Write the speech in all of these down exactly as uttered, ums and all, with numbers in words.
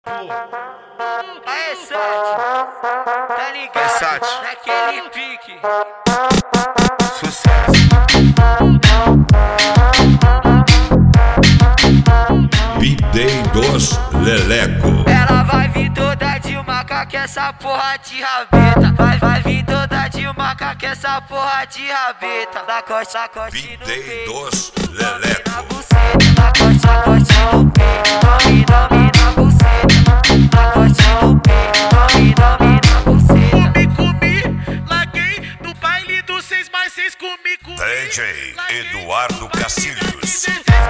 Aê, Sete, tá ligado? Naquele pique. Sucesso. B-Day dos Leleco. Ela vai vir toda de maca que essa porra de rabeta. Vai, vai vir toda de maca que essa porra de rabeta. Da costa, coste no B-Day peito, dos tome Leleco. na buceta. Da costa, coste no peito, tome, tome na buceta. Da costa no peito, tome, tome na buceta. Comi, comi, larguei no baile do seis mais seis. Comi, comi, D J Eduardo Castilhos.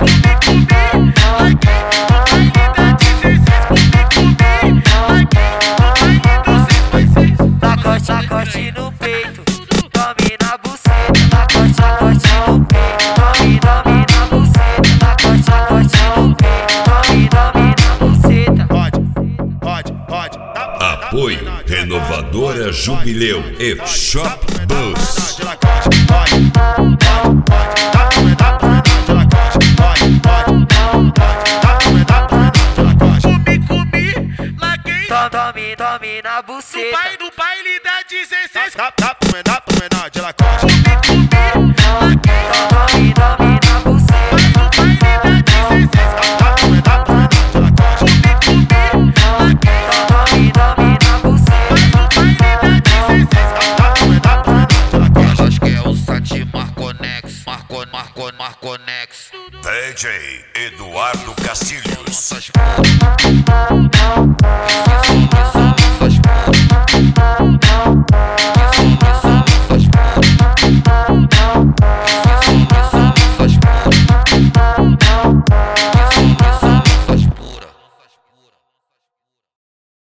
Sacote no peito, tome na buceta. Sacote, sacote no peito, tome, tome na buceta. Sacote, sacote no peito, tome, tome na buceta. Pode, pode, pode. Apoio Renovadora Jubileu e Shop Bus. Comi, comi, larguei. Tome, tome na No buceta. baile, no baile da dezesseis. Dá, dá, dá, dá, dá, de lacoste. Comi, comi, larguei. Tome, tome na buceta. No baile da dezesseis. Dá, dá, dá, dá, de lacoste. Comi, comi, larguei. Tome, tome na buceta. No baile da dezesseis. Dá, dá, dá, dá, de lacoste. Acho que é o Sati Marconex, Marco, Marco, Marconex. D J Eduardo Castilhos.